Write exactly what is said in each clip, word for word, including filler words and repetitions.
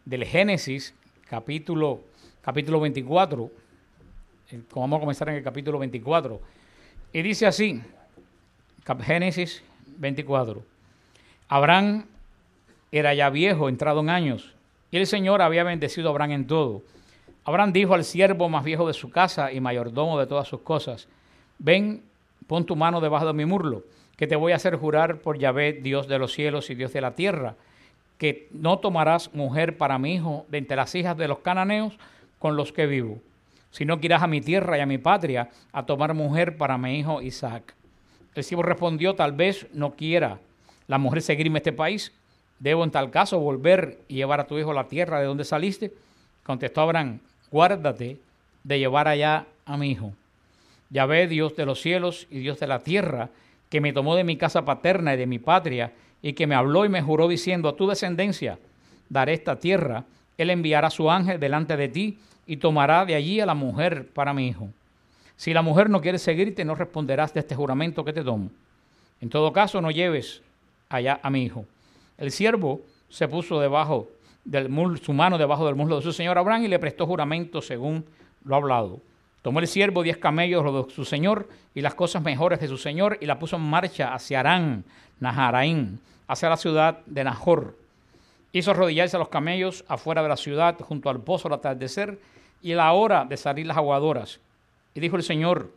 del Génesis, capítulo, capítulo veinticuatro. Vamos a comenzar en el capítulo veinticuatro. Y dice así, Génesis veinticuatro. Abraham era ya viejo, entrado en años, y el Señor había bendecido a Abraham en todo. Abraham dijo al siervo más viejo de su casa y mayordomo de todas sus cosas: ven, pon tu mano debajo de mi muslo, que te voy a hacer jurar por Yahvé, Dios de los cielos y Dios de la tierra, que no tomarás mujer para mi hijo de entre las hijas de los cananeos con los que vivo, sino que irás a mi tierra y a mi patria a tomar mujer para mi hijo Isaac. El siervo respondió: tal vez no quiera la mujer seguirme a este país. ¿Debo en tal caso volver y llevar a tu hijo a la tierra de donde saliste? Contestó Abraham: guárdate de llevar allá a mi hijo. Yahvé, Dios de los cielos y Dios de la tierra, que me tomó de mi casa paterna y de mi patria, y que me habló y me juró diciendo: a tu descendencia daré esta tierra, él enviará a su ángel delante de ti y tomará de allí a la mujer para mi hijo. Si la mujer no quiere seguirte, no responderás de este juramento que te tomo. En todo caso, no lleves allá a mi hijo. El siervo se puso debajo del muslo, su mano debajo del muslo de su señor Abraham y le prestó juramento según lo hablado. Tomó el siervo diez camellos de su señor y las cosas mejores de su señor y la puso en marcha hacia Harán, Naharaim, hacia la ciudad de Nahor. Hizo arrodillarse a los camellos afuera de la ciudad junto al pozo al atardecer y a la hora de salir las aguadoras. Y dijo el Señor,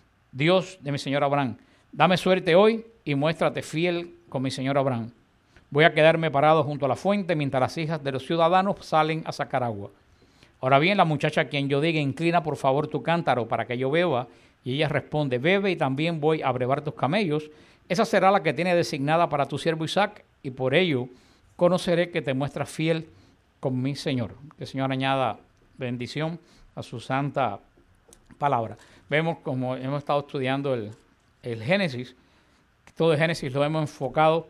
Dios de mi señor Abraham: dame suerte hoy y muéstrate fiel con mi señor Abraham. Voy a quedarme parado junto a la fuente mientras las hijas de los ciudadanos salen a sacar agua. Ahora bien, la muchacha a quien yo diga: inclina por favor tu cántaro para que yo beba, y ella responde: bebe y también voy a brevar tus camellos, esa será la que tiene designada para tu siervo Isaac, y por ello conoceré que te muestras fiel con mi Señor. Que el Señor añada bendición a su santa palabra. Vemos, como hemos estado estudiando el, el Génesis, todo el Génesis lo hemos enfocado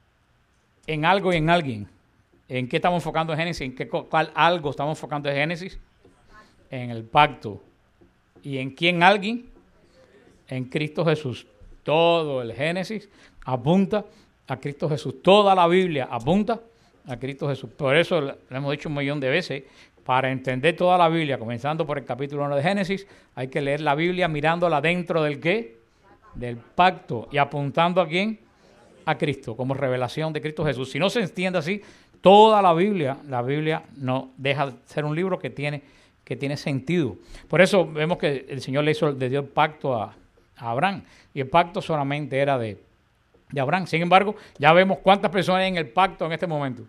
en algo y en alguien. ¿En qué estamos enfocando en Génesis? ¿En qué cuál algo estamos enfocando en Génesis? En el pacto. ¿Y en quién alguien? En Cristo Jesús. Todo el Génesis apunta a Cristo Jesús. Toda la Biblia apunta a Cristo Jesús. Por eso lo hemos dicho un millón de veces. Para entender toda la Biblia, comenzando por el capítulo uno de Génesis, hay que leer la Biblia mirándola dentro del ¿qué? Del pacto. ¿Y apuntando a quién? A Cristo, como revelación de Cristo Jesús. Si no se entiende así, toda la Biblia, la Biblia no deja de ser un libro que tiene, que tiene sentido. Por eso vemos que el Señor le hizo, le dio el pacto a, a Abraham, y el pacto solamente era de, de Abraham. Sin embargo, ya vemos cuántas personas hay en el pacto en este momento.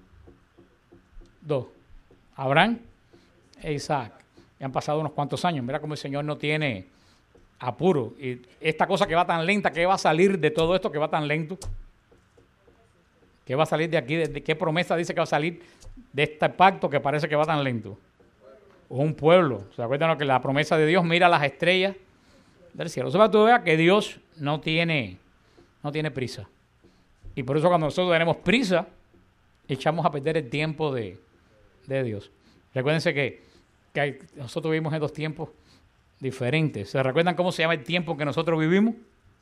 Dos. Abraham e Isaac. Y han pasado unos cuantos años. Mira cómo el Señor no tiene apuro. Y esta cosa que va tan lenta, ¿qué va a salir de todo esto que va tan lento? ¿Qué va a salir de aquí? ¿De qué promesa dice que va a salir de este pacto que parece que va tan lento? Un pueblo. ¿Se acuerdan que la promesa de Dios mira las estrellas del cielo? Eso para que tú veas que Dios no tiene, no tiene prisa. Y por eso cuando nosotros tenemos prisa, echamos a perder el tiempo de, de Dios. Recuérdense que, que hay, nosotros vivimos en dos tiempos diferentes. ¿Se recuerdan cómo se llama el tiempo en que nosotros vivimos?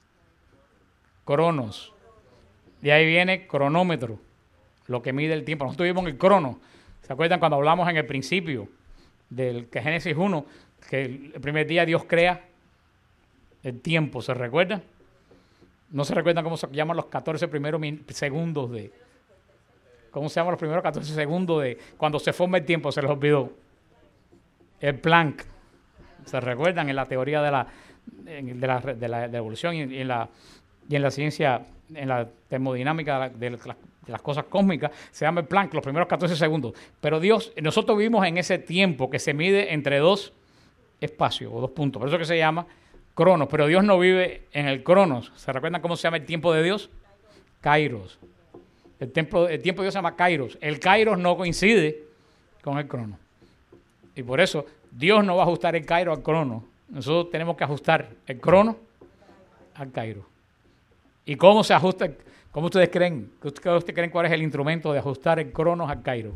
Cronos. De ahí viene cronómetro, lo que mide el tiempo. Nosotros vivimos en el crono. ¿Se acuerdan cuando hablamos en el principio del que Génesis uno, que el primer día Dios crea el tiempo? ¿Se recuerdan? No se recuerdan cómo se llaman los catorce primeros segundos de... ¿Cómo se llaman los primeros catorce segundos de cuando se forma el tiempo? Se les olvidó. El Planck. ¿Se recuerdan? En la teoría de la, de la, de la, de la evolución y, y, en la, y en la ciencia, en la termodinámica de, la, de las cosas cósmicas, se llama el Planck, los primeros catorce segundos. Pero Dios, nosotros vivimos en ese tiempo que se mide entre dos espacios o dos puntos. Por eso que se llama Cronos. Pero Dios no vive en el Cronos. ¿Se recuerdan cómo se llama el tiempo de Dios? Kairos. El tiempo, el tiempo de Dios se llama Kairos. El Kairos no coincide con el Cronos. Y por eso Dios no va a ajustar el Kairos al Cronos. Nosotros tenemos que ajustar el Cronos al Kairos. ¿Y cómo se ajusta? ¿Cómo ustedes creen? ¿Ustedes creen cuál es el instrumento de ajustar el Cronos al Kairos?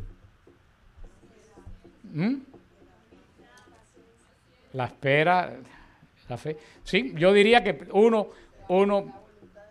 ¿Mm? La espera, la fe. Sí, yo diría que uno, uno,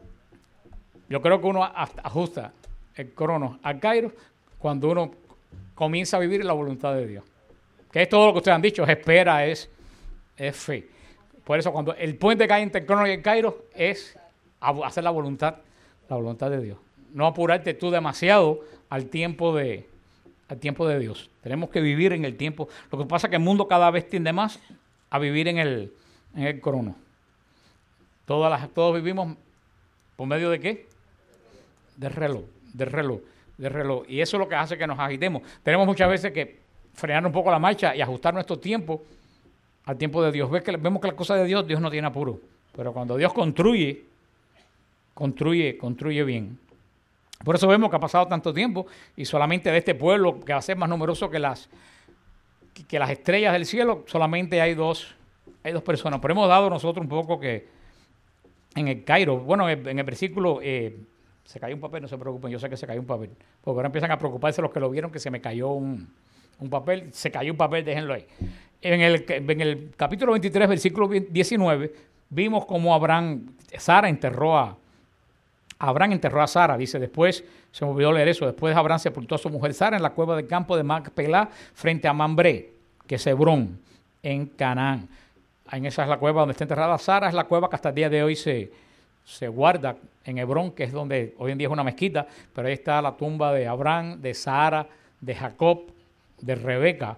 yo creo que uno ajusta el Cronos al Kairos cuando uno comienza a vivir la voluntad de Dios. Que es todo lo que ustedes han dicho, es espera, es, es fe. Por eso cuando el puente cae entre el Cronos y el Kairos es hacer la voluntad, la voluntad de Dios. No apurarte tú demasiado al tiempo de, al tiempo de Dios. Tenemos que vivir en el tiempo. Lo que pasa es que el mundo cada vez tiende más a vivir en el, en el Cronos. Todas las, todos vivimos por medio de ¿qué? De reloj, de reloj, de reloj. Y eso es lo que hace que nos agitemos. Tenemos muchas veces que frenar un poco la marcha y ajustar nuestro tiempo al tiempo de Dios. Ves que, vemos que las cosas de Dios, Dios no tiene apuro. Pero cuando Dios construye, construye, construye bien. Por eso vemos que ha pasado tanto tiempo y solamente de este pueblo, que va a ser más numeroso que las, que las estrellas del cielo, solamente hay dos, hay dos personas. Pero hemos dado nosotros un poco que en el Cairo, bueno, en el, en el versículo, eh, se cayó un papel, no se preocupen, yo sé que se cayó un papel. Porque ahora empiezan a preocuparse los que lo vieron que se me cayó un, un papel, se cayó un papel, déjenlo ahí. En el, en el capítulo veintitrés, versículo diecinueve, vimos cómo Abraham, Sara enterró a, Abraham enterró a Sara, dice después, se me olvidó leer eso, después Abraham sepultó a su mujer Sara en la cueva del campo de Macpelá, frente a Mambré, que es Hebrón, en Canaán. En esa es la cueva donde está enterrada Sara, es la cueva que hasta el día de hoy se, se guarda en Hebrón, que es donde hoy en día es una mezquita, pero ahí está la tumba de Abraham, de Sara, de Jacob, de Rebeca,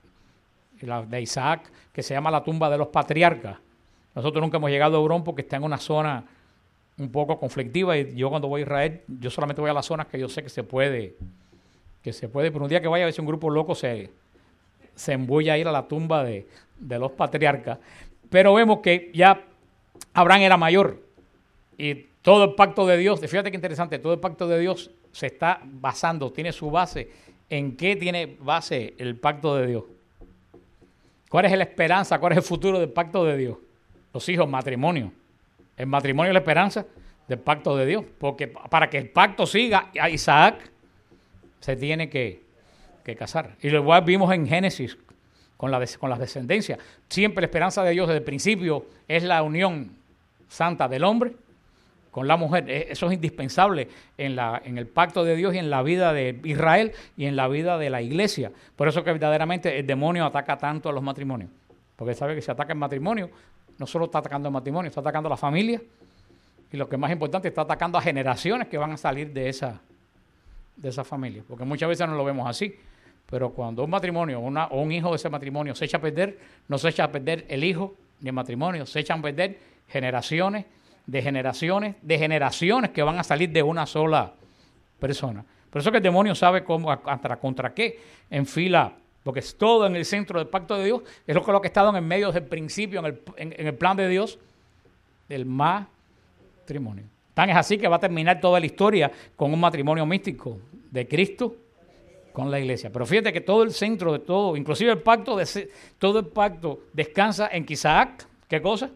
de Isaac, que se llama la tumba de los patriarcas. Nosotros nunca hemos llegado a Hebrón porque está en una zona un poco conflictiva y yo cuando voy a Israel, yo solamente voy a las zonas que yo sé que se puede, que se puede, pero un día que vaya a ver si un grupo loco se, se embulla a ir a la tumba de, de los patriarcas. Pero vemos que ya Abraham era mayor y todo el pacto de Dios, fíjate qué interesante, todo el pacto de Dios se está basando, tiene su base. ¿En qué tiene base el pacto de Dios? ¿Cuál es la esperanza? ¿Cuál es el futuro del pacto de Dios? Los hijos, matrimonio. El matrimonio es la esperanza del pacto de Dios. Porque para que el pacto siga, a Isaac se tiene que, que casar. Y lo igual vimos en Génesis con, la, con las descendencias. Siempre la esperanza de Dios desde el principio es la unión santa del hombre con la mujer. Eso es indispensable en, la, en el pacto de Dios y en la vida de Israel y en la vida de la iglesia. Por eso que verdaderamente el demonio ataca tanto a los matrimonios. Porque sabe que si ataca el matrimonio, no solo está atacando el matrimonio, está atacando a la familia y lo que es más importante, está atacando a generaciones que van a salir de esa, de esa familia. Porque muchas veces no lo vemos así. Pero cuando un matrimonio una, o un hijo de ese matrimonio se echa a perder, no se echa a perder el hijo ni el matrimonio, se echan a perder generaciones de generaciones, de generaciones que van a salir de una sola persona. Por eso que el demonio sabe cómo, contra, contra qué enfila, porque es todo en el centro del pacto de Dios, es lo que, lo que ha estado en el medio desde el principio, en el, en, en el plan de Dios, del matrimonio. Tan es así que va a terminar toda la historia con un matrimonio místico de Cristo con la iglesia. Pero fíjate que todo el centro de todo, inclusive el pacto, de, todo el pacto descansa en que Isaac, ¿qué cosa?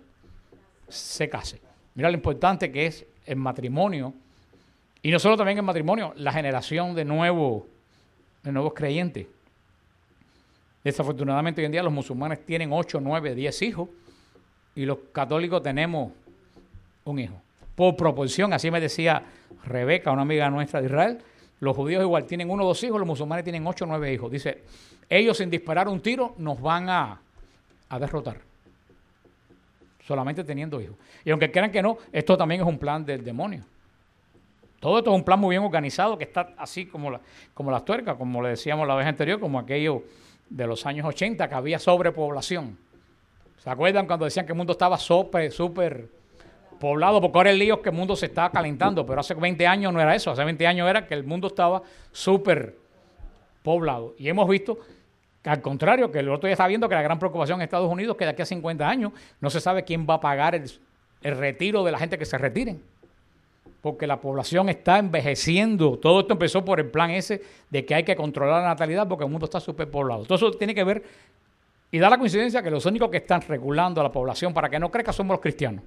Se case. Mira lo importante que es el matrimonio, y no solo también el matrimonio, la generación de, nuevo, de nuevos creyentes. Desafortunadamente hoy en día los musulmanes tienen ocho, nueve, diez hijos, y los católicos tenemos un hijo. Por proporción, así me decía Rebeca, una amiga nuestra de Israel, los judíos igual tienen uno o dos hijos, los musulmanes tienen ocho o nueve hijos. Dice, ellos sin disparar un tiro nos van a, a derrotar. Solamente teniendo hijos. Y aunque crean que no, esto también es un plan del demonio. Todo esto es un plan muy bien organizado que está así como, la, como las tuercas, como le decíamos la vez anterior, como aquello de los años ochenta, que había sobrepoblación. ¿Se acuerdan cuando decían que el mundo estaba súper, súper poblado? Porque ahora el lío es que el mundo se estaba calentando, pero hace veinte años no era eso. Hace veinte años era que el mundo estaba súper poblado. Y hemos visto que al contrario, que el otro día está viendo que la gran preocupación en Estados Unidos es que de aquí a cincuenta años no se sabe quién va a pagar el, el retiro de la gente que se retiren. Porque la población está envejeciendo. Todo esto empezó por el plan ese de que hay que controlar la natalidad porque el mundo está superpoblado. Todo eso tiene que ver, y da la coincidencia que los únicos que están regulando a la población para que no crezca somos los cristianos.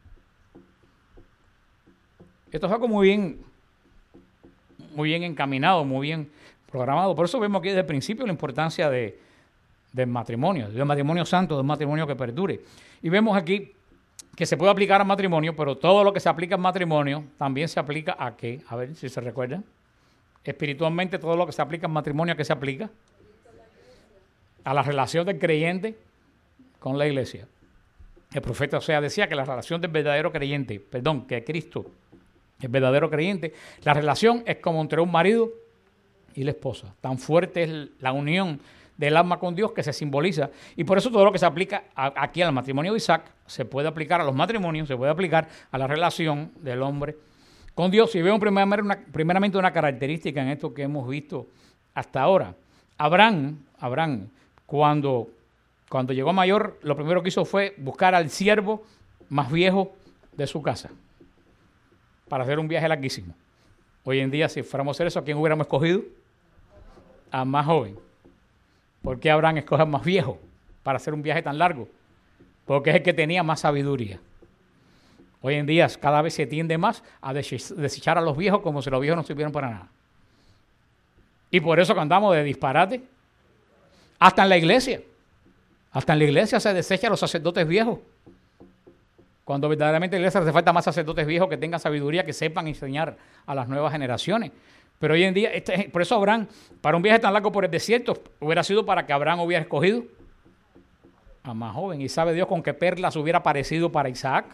Esto es algo muy bien, muy bien encaminado, muy bien programado. Por eso vemos aquí desde el principio la importancia de, del matrimonio, del matrimonio santo, del matrimonio que perdure. Y vemos aquí que se puede aplicar al matrimonio, pero todo lo que se aplica al matrimonio también se aplica a ¿qué? A ver si se recuerdan. espiritualmente todo lo que se aplica en matrimonio, ¿a qué se aplica? A la relación del creyente con la iglesia. El profeta Oseas decía que la relación del verdadero creyente, perdón, que Cristo, el verdadero creyente, la relación es como entre un marido y la esposa. Tan fuerte es la unión del alma con Dios que se simboliza. Y por eso todo lo que se aplica a, aquí al matrimonio de Isaac se puede aplicar a los matrimonios, se puede aplicar a la relación del hombre con Dios. Y veo primeramente una, primeramente una característica en esto que hemos visto hasta ahora. Abraham, Abraham cuando, cuando llegó mayor, lo primero que hizo fue buscar al siervo más viejo de su casa para hacer un viaje larguísimo. Hoy en día, si fuéramos a hacer eso, ¿a quién hubiéramos escogido? A más joven. ¿Por qué Abraham escoge al más viejo para hacer un viaje tan largo? Porque es el que tenía más sabiduría. Hoy en día cada vez se tiende más a desechar a los viejos como si los viejos no sirvieran para nada. Y por eso que andamos de disparate. Hasta en la iglesia. Hasta en la iglesia se desecha a los sacerdotes viejos. Cuando verdaderamente en la iglesia hace falta más sacerdotes viejos que tengan sabiduría, que sepan enseñar a las nuevas generaciones. Pero hoy en día, este, por eso Abraham, para un viaje tan largo por el desierto, hubiera sido para que Abraham hubiera escogido a más joven. Y sabe Dios con qué perlas hubiera parecido para Isaac.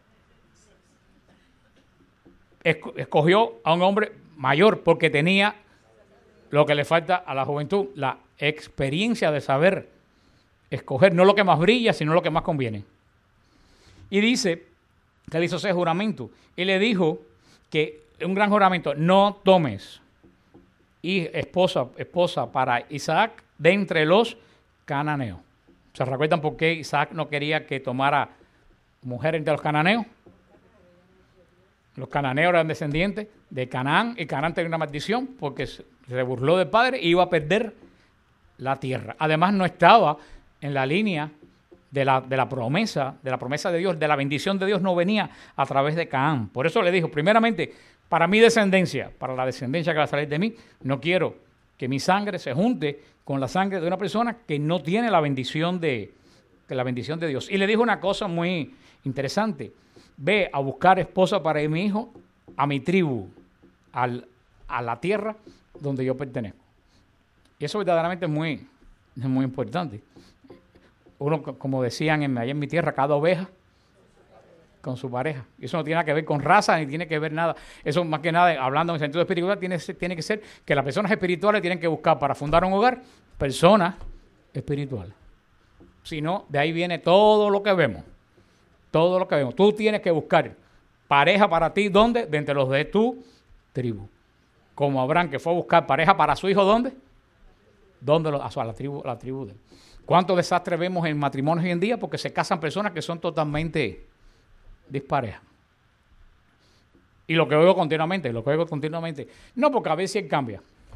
Escogió a un hombre mayor porque tenía lo que le falta a la juventud, la experiencia de saber escoger, no lo que más brilla, sino lo que más conviene. Y dice que le hizo ese juramento y le dijo que un gran juramento, no tomes y esposa, esposa para Isaac de entre los cananeos. ¿Se recuerdan por qué Isaac no quería que tomara mujer entre los cananeos? Los cananeos eran descendientes de Canaán y Canaán tenía una maldición porque se burló del padre y iba a perder la tierra. Además no estaba en la línea de la, de la promesa, de la promesa de Dios, de la bendición de Dios no venía a través de Canaán. Por eso le dijo, primeramente, para mi descendencia, para la descendencia que va a salir de mí, no quiero que mi sangre se junte con la sangre de una persona que no tiene la bendición de, de la bendición de Dios. Y le dijo una cosa muy interesante. Ve a buscar esposa para mi hijo, a mi tribu, al, a la tierra donde yo pertenezco. Y eso verdaderamente es muy, es muy importante. Uno, como decían en, allá en mi tierra, cada oveja con su pareja. Y eso no tiene nada que ver con raza, ni tiene que ver nada. Eso más que nada, hablando en sentido espiritual, tiene, tiene que ser que las personas espirituales tienen que buscar para fundar un hogar personas espirituales. Si no, de ahí viene todo lo que vemos. Todo lo que vemos. Tú tienes que buscar pareja para ti, ¿dónde? De entre los de tu tribu. Como Abraham, que fue a buscar pareja para su hijo, ¿dónde? ¿Dónde? Lo, a la tribu, a la tribu de él. ¿Cuántos desastres vemos en matrimonios hoy en día? Porque se casan personas que son totalmente disparejas. Y lo que oigo continuamente, lo que oigo continuamente. No, porque a veces él cambia.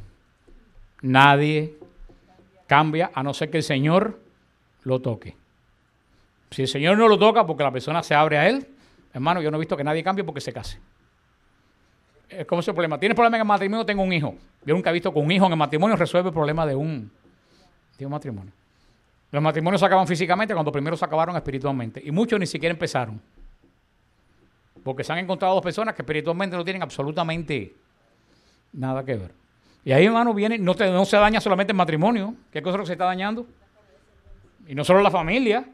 Nadie cambia a no ser que el Señor lo toque. Si el Señor no lo toca porque la persona se abre a Él, hermano, yo no he visto que nadie cambie porque se case. Es como ese problema. ¿Tienes problema en el matrimonio? Tengo un hijo. Yo nunca he visto que un hijo en el matrimonio resuelve el problema de un, de un matrimonio. Los matrimonios se acaban físicamente cuando primero se acabaron espiritualmente. Y muchos ni siquiera empezaron. Porque se han encontrado dos personas que espiritualmente no tienen absolutamente nada que ver. Y ahí, hermano, viene, no, te, no se daña solamente el matrimonio. ¿Qué cosa es lo que se está dañando? Y no solo la familia.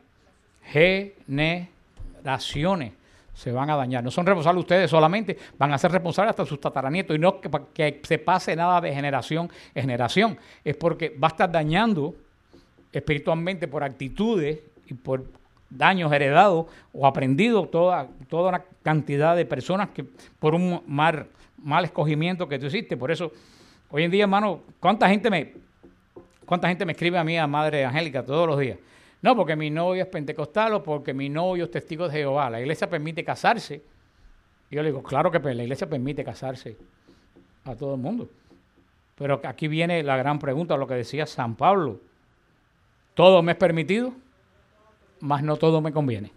Generaciones se van a dañar. No son responsables ustedes solamente, van a ser responsables hasta sus tataranietos. Y no que, que se pase nada de generación en generación. Es porque va a estar dañando espiritualmente por actitudes y por daños heredados o aprendidos toda, toda una cantidad de personas que por un mal, mal escogimiento que tú hiciste. Por eso, hoy en día, hermano, ¿cuánta gente me, cuánta gente me escribe a mí, a Madre Angélica, todos los días? No, porque mi novio es pentecostal o porque mi novio es testigo de Jehová. La iglesia permite casarse. Y yo le digo, claro que la iglesia permite casarse a todo el mundo. Pero aquí viene la gran pregunta, lo que decía San Pablo. Todo me es permitido, mas no todo me conviene.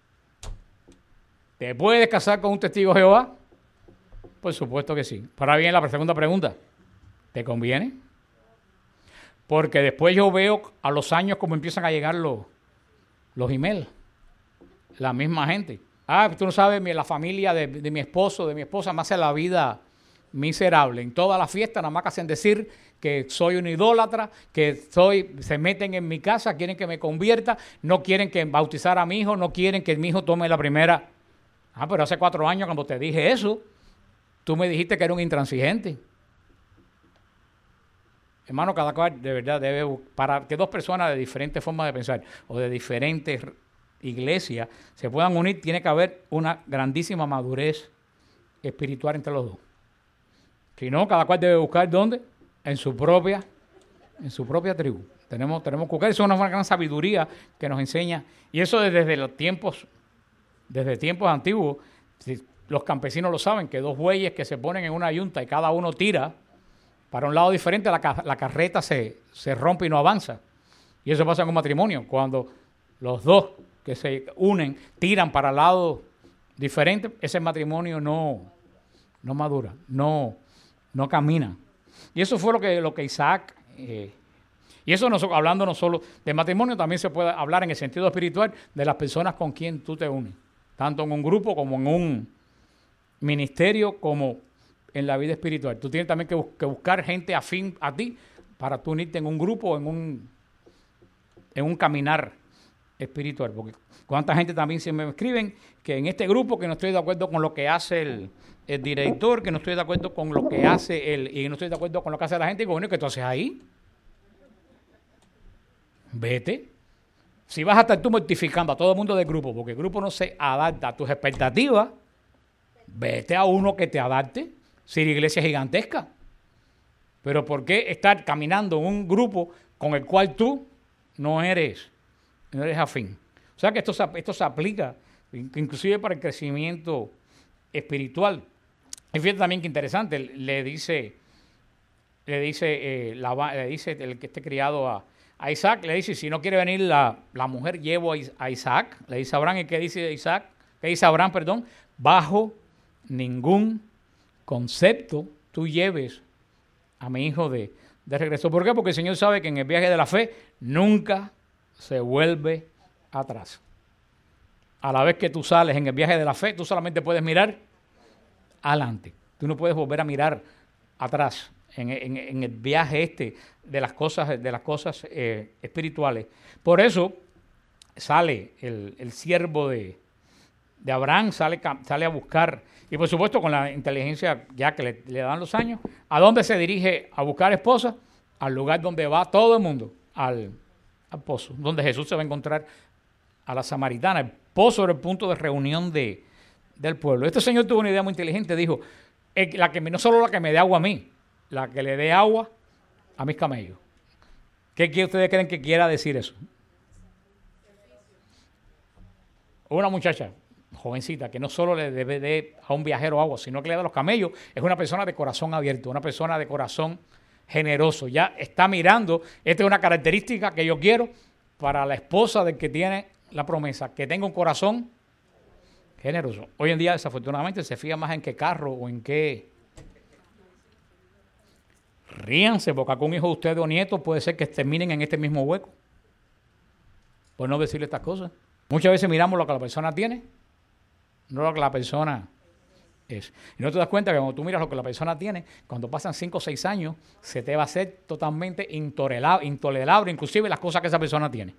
¿Te puedes casar con un testigo de Jehová? Por supuesto que sí. Ahora viene la segunda pregunta. ¿Te conviene? Porque después yo veo a los años cómo empiezan a llegar los, los emails. La misma gente. Ah, tú no sabes, la familia de, de mi esposo, de mi esposa, me hace la vida miserable. En toda la fiesta nada más que hacen decir que soy un idólatra, que soy, se meten en mi casa, quieren que me convierta, no quieren que bautizar a mi hijo, no quieren que mi hijo tome la primera. Ah, pero hace cuatro años cuando te dije eso, tú me dijiste que era un intransigente. Hermano, cada cual de verdad debe, para que dos personas de diferentes formas de pensar o de diferentes iglesias se puedan unir, tiene que haber una grandísima madurez espiritual entre los dos. Si no, cada cual debe buscar ¿dónde? En su propia, en su propia tribu. Tenemos, tenemos que buscar, eso es una gran sabiduría que nos enseña, y eso desde los tiempos, desde tiempos antiguos, si los campesinos lo saben, que dos bueyes que se ponen en una yunta y cada uno tira para un lado diferente, la, la carreta se, se rompe y no avanza. Y eso pasa en un matrimonio, cuando los dos que se unen tiran para lados diferentes, ese matrimonio no, no madura, no, no camina. Y eso fue lo que, lo que Isaac, eh, y eso no, hablando no solo de matrimonio, también se puede hablar en el sentido espiritual de las personas con quien tú te unes, tanto en un grupo como en un ministerio, como en la vida espiritual. Tú tienes también que, bus que buscar gente afín a ti para tú unirte en un grupo, en un, en un caminar espiritual. Porque cuánta gente también se me escriben que en este grupo que no estoy de acuerdo con lo que hace el, el director, que no estoy de acuerdo con lo que hace el, y no estoy de acuerdo con lo que hace la gente, y bueno, ¿qué tú haces ahí? Vete. Si vas a estar tú mortificando a todo el mundo del grupo, porque el grupo no se adapta a tus expectativas, vete a uno que te adapte. Si la iglesia es gigantesca. Pero ¿por qué estar caminando en un grupo con el cual tú no eres, no eres afín? O sea que esto, esto se aplica inclusive para el crecimiento espiritual. Y fíjate también que interesante, le dice, le dice, eh, la, le dice el que esté criado a, a Isaac, le dice, si no quiere venir la, la mujer, llevo a, a Isaac. Le dice a Abraham, ¿y qué dice Isaac? ¿Qué dice Abraham, perdón? Bajo ningún concepto tú lleves a mi hijo de, de regreso. ¿Por qué? Porque el Señor sabe que en el viaje de la fe nunca se vuelve atrás. A la vez que tú sales en el viaje de la fe, tú solamente puedes mirar adelante. Tú no puedes volver a mirar atrás en, en, en el viaje este de las cosas, de las cosas eh, espirituales. Por eso sale el, el siervo de, de Abraham, sale, sale a buscar. Y por supuesto con la inteligencia ya que le, le dan los años, ¿a dónde se dirige a buscar esposa? Al lugar donde va todo el mundo, al, al pozo, donde Jesús se va a encontrar a la samaritana. El pozo era el punto de reunión de, del pueblo. Este señor tuvo una idea muy inteligente, dijo, la que, no solo la que me dé agua a mí, la que le dé agua a mis camellos. ¿Qué, qué ustedes creen que quiera decir eso? Una muchacha jovencita, que no solo le debe de a un viajero agua, sino que le da a los camellos, es una persona de corazón abierto, una persona de corazón generoso. Ya está mirando, esta es una característica que yo quiero para la esposa del que tiene la promesa, que tenga un corazón generoso. Hoy en día, desafortunadamente, se fija más en qué carro o en qué. Ríanse, porque con un hijo de ustedes o nieto puede ser que terminen en este mismo hueco. Por no decirle estas cosas. Muchas veces miramos lo que la persona tiene, no lo que la persona es. Y no te das cuenta que cuando tú miras lo que la persona tiene, cuando pasan cinco o seis años, se te va a hacer totalmente intolerable, intolerable, inclusive las cosas que esa persona tiene.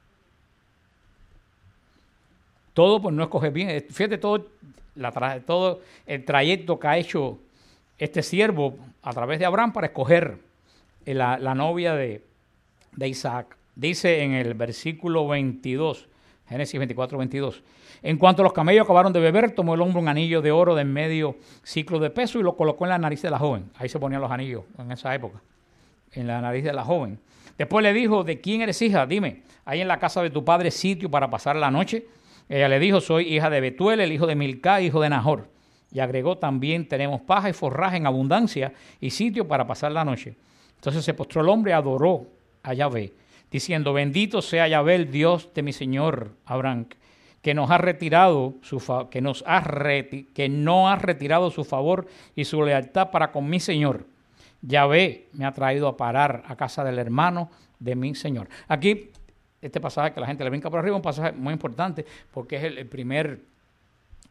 Todo por no escoger bien. Fíjate todo, la tra todo el trayecto que ha hecho este siervo a través de Abraham para escoger la, la novia de, de Isaac. Dice en el versículo veintidós, Génesis veinticuatro, veintidós. En cuanto los camellos acabaron de beber, tomó el hombre un anillo de oro de medio ciclo de peso y lo colocó en la nariz de la joven. Ahí se ponían los anillos en esa época, en la nariz de la joven. Después le dijo, ¿de quién eres hija? Dime, ¿hay en la casa de tu padre sitio para pasar la noche? Ella le dijo, soy hija de Betuel, el hijo de Milcá, hijo de Nahor. Y agregó, también tenemos paja y forraje en abundancia y sitio para pasar la noche. Entonces se postró el hombre y adoró a Yahvé, diciendo, bendito sea Yahvé, el Dios de mi señor Abraham, que nos ha retirado su fa que nos ha reti que no ha retirado su favor y su lealtad para con mi señor. Yahvé me ha traído a parar a casa del hermano de mi señor. Aquí, este pasaje que la gente le brinca por arriba, un pasaje muy importante, porque es el, el primer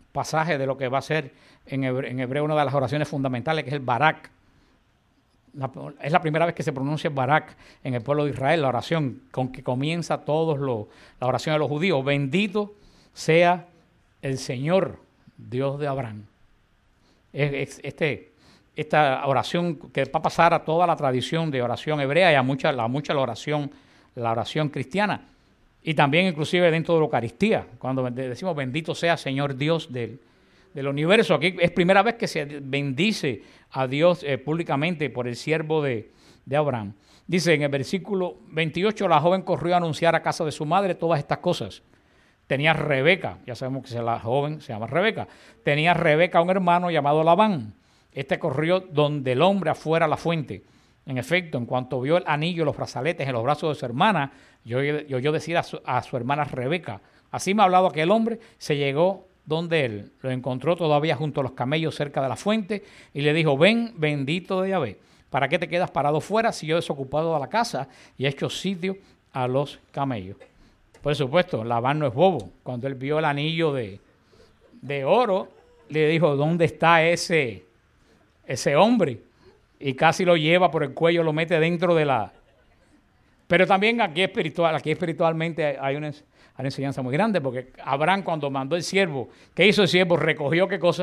pasaje de lo que va a ser en hebreo, en hebreo una de las oraciones fundamentales, que es el Barak. La, es la primera vez que se pronuncia Barak en el pueblo de Israel, la oración con que comienza todos los, la oración de los judíos. Bendito sea el Señor, Dios de Abraham. Es, es, este, esta oración que va a pasar a toda la tradición de oración hebrea y a mucha, a mucha la oración, la oración cristiana. Y también inclusive dentro de la Eucaristía, cuando decimos bendito sea Señor Dios del, del universo. Aquí es primera vez que se bendice a Dios eh, públicamente por el siervo de, de Abraham. Dice en el versículo veintiocho, la joven corrió a anunciar a casa de su madre todas estas cosas. Tenía Rebeca, ya sabemos que la joven se llama Rebeca, tenía Rebeca un hermano llamado Labán. Este corrió donde el hombre afuera la fuente. En efecto, en cuanto vio el anillo y los brazaletes en los brazos de su hermana, yo oyó decir a su, a su hermana Rebeca, así me ha hablado aquel hombre, se llegó donde él, lo encontró todavía junto a los camellos cerca de la fuente y le dijo, ven, bendito de Yahvé, ¿para qué te quedas parado fuera si yo he desocupado la casa y he hecho sitio a los camellos? Por supuesto, Labán no es bobo. Cuando él vio el anillo de, de oro, le dijo, ¿dónde está ese, ese hombre? Y casi lo lleva por el cuello, lo mete dentro de la... Pero también aquí espiritual, aquí espiritualmente hay una, hay una enseñanza muy grande, porque Abraham cuando mandó el siervo, ¿qué hizo el siervo? ¿Recogió qué cosa?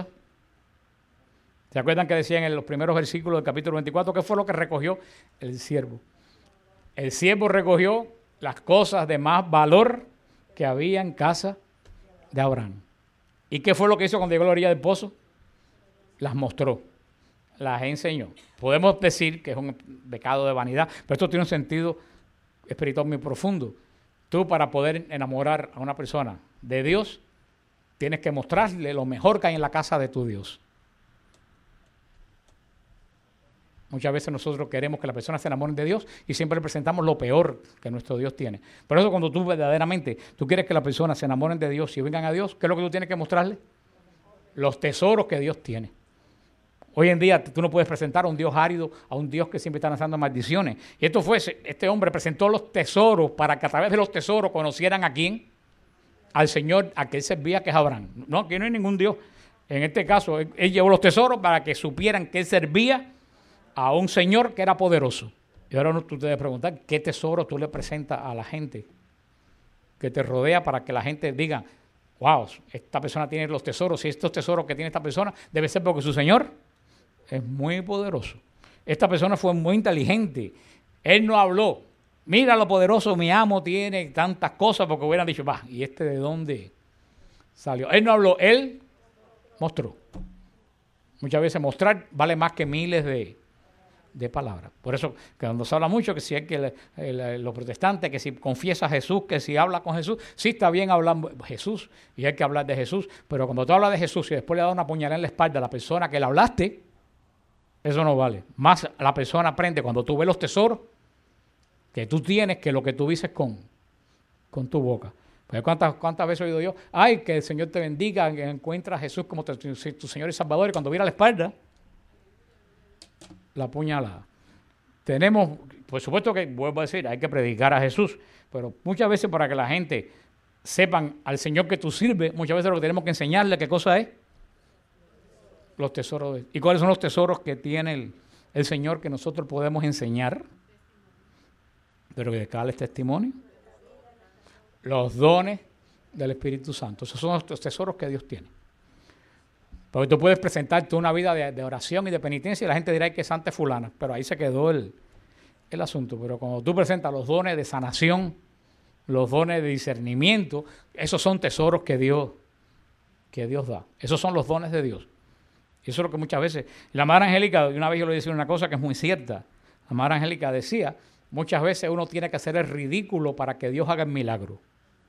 ¿Se acuerdan que decían en los primeros versículos del capítulo veinticuatro? ¿Qué fue lo que recogió el siervo? El siervo recogió las cosas de más valor que había en casa de Abraham. ¿Y qué fue lo que hizo cuando llegó a la orilla del pozo? Las mostró, las enseñó. Podemos decir que es un pecado de vanidad, pero esto tiene un sentido espiritual muy profundo. Tú, para poder enamorar a una persona de Dios, tienes que mostrarle lo mejor que hay en la casa de tu Dios. Muchas veces nosotros queremos que las personas se enamoren de Dios y siempre le presentamos lo peor que nuestro Dios tiene. Por eso cuando tú verdaderamente, tú quieres que las personas se enamoren de Dios y vengan a Dios, ¿qué es lo que tú tienes que mostrarle? Los tesoros que Dios tiene. Hoy en día tú no puedes presentar a un Dios árido, a un Dios que siempre está lanzando maldiciones. Y esto fue, este hombre presentó los tesoros para que a través de los tesoros conocieran a quién, al Señor a que él servía, que es Abraham. No, aquí no hay ningún Dios. En este caso, él, él llevó los tesoros para que supieran que él servía a un Señor que era poderoso. Y ahora tú te debes preguntar, ¿qué tesoro tú le presentas a la gente que te rodea para que la gente diga, wow, esta persona tiene los tesoros, y estos tesoros que tiene esta persona debe ser porque su Señor es muy poderoso? Esta persona fue muy inteligente. Él no habló, mira lo poderoso, mi amo tiene tantas cosas, porque hubieran dicho, va, ¿y este de dónde salió? Él no habló, él mostró. Muchas veces mostrar vale más que miles de de palabras. Por eso que cuando se habla mucho que si es que el, el, los protestantes, que si confiesa a Jesús, que si habla con Jesús, sí está bien hablar Jesús y hay que hablar de Jesús, pero cuando tú hablas de Jesús y después le das una puñalada en la espalda a la persona que le hablaste, eso no vale. Más la persona aprende cuando tú ves los tesoros que tú tienes que lo que tú dices con, con tu boca. Pues ¿cuántas, ¿Cuántas veces he oído yo? Ay, que el Señor te bendiga, que encuentres a Jesús como tu, tu, tu Señor y Salvador, y cuando vira la espalda, la puñalada. Tenemos, por supuesto que, vuelvo a decir, hay que predicar a Jesús, pero muchas veces para que la gente sepan al Señor que tú sirves, muchas veces lo que tenemos que enseñarle, ¿qué cosa es? Los tesoros. De, ¿Y cuáles son los tesoros que tiene el, el Señor que nosotros podemos enseñar? Pero que cada testimonio. Los dones del Espíritu Santo. Esos son los tesoros que Dios tiene. Porque tú puedes presentarte una vida de, de oración y de penitencia y la gente dirá que es santa fulana, pero ahí se quedó el, el asunto. Pero cuando tú presentas los dones de sanación, los dones de discernimiento, esos son tesoros que Dios, que Dios da. Esos son los dones de Dios. Y eso es lo que muchas veces... La Madre Angélica, una vez yo le decía una cosa que es muy cierta. La Madre Angélica decía, muchas veces uno tiene que hacer el ridículo para que Dios haga el milagro.